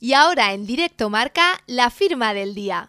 Y ahora en Directo Marca, la firma del día.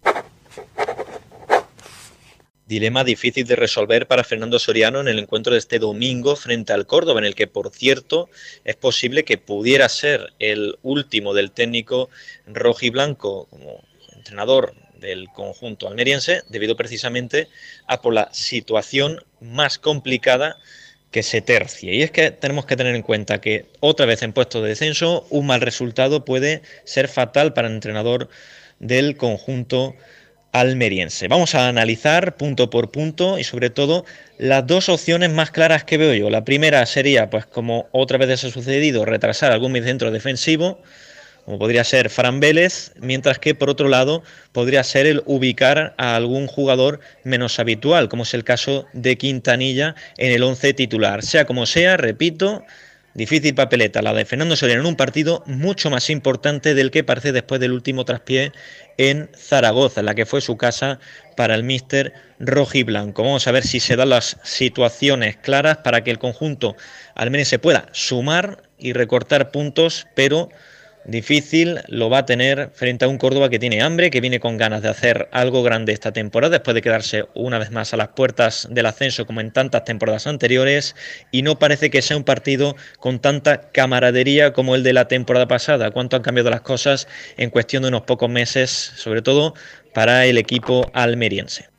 Dilema difícil de resolver para Fernando Soriano en el encuentro de este domingo frente al Córdoba, en el que, por cierto, es posible que pudiera ser el último del técnico rojiblanco como entrenador del conjunto almeriense, debido precisamente a por la situación más complicada que se tercie. Y es que tenemos que tener en cuenta que otra vez en puesto de descenso, un mal resultado puede ser fatal para el entrenador del conjunto almeriense. Vamos a analizar punto por punto y sobre todo las dos opciones más claras que veo yo. La primera sería, pues como otra vez ha sucedido, retrasar algún mediocentro defensivo, como podría ser Fran Vélez, mientras que por otro lado podría ser el ubicar a algún jugador menos habitual, como es el caso de Quintanilla en el 11 titular. Sea como sea, repito, difícil papeleta la de Fernando Soriano en un partido mucho más importante del que parece después del último traspié en Zaragoza, en la que fue su casa para el míster rojiblanco. Vamos a ver si se dan las situaciones claras para que el conjunto al menos se pueda sumar y recortar puntos, pero difícil lo va a tener frente a un Córdoba que tiene hambre, que viene con ganas de hacer algo grande esta temporada, después de quedarse una vez más a las puertas del ascenso como en tantas temporadas anteriores, y no parece que sea un partido con tanta camaradería como el de la temporada pasada. Cuánto han cambiado las cosas en cuestión de unos pocos meses, sobre todo para el equipo almeriense.